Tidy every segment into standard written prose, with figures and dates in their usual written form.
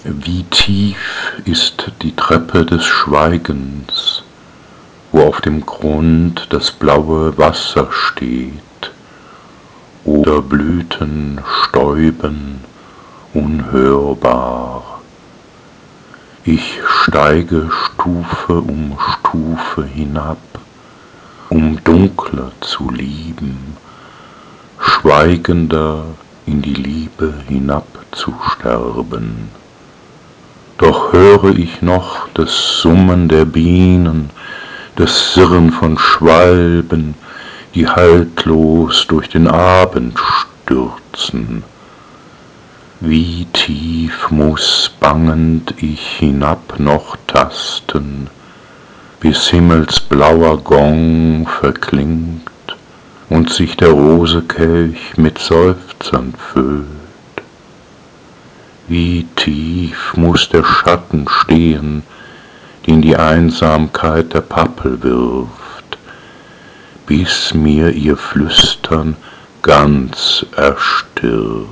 Wie tief ist die Treppe des Schweigens, wo auf dem Grund das blaue Wasser steht, oder Blüten stäuben unhörbar. Ich steige Stufe um Stufe hinab, um dunkler zu lieben, schweigender in die Liebe hinabzusterben. Doch höre ich noch das Summen der Bienen, das Sirren von Schwalben, die haltlos durch den Abend stürzen. Wie tief muß bangend ich hinab noch tasten, bis himmelsblauer Gong verklingt und sich der Rosekelch mit Seufzern füllt. Wie tief muß der Schatten stehen, den die Einsamkeit der Pappel wirft, bis mir ihr Flüstern ganz erstirbt.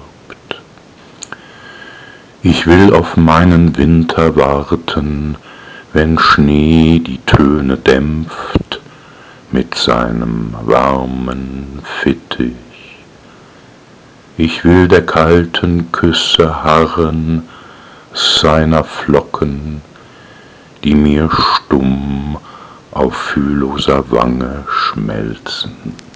Ich will auf meinen Winter warten, wenn Schnee die Töne dämpft mit seinem warmen Fittich. Ich will der kalten Küsse harren seiner Flocken, die mir stumm auf fühlloser Wange schmelzen.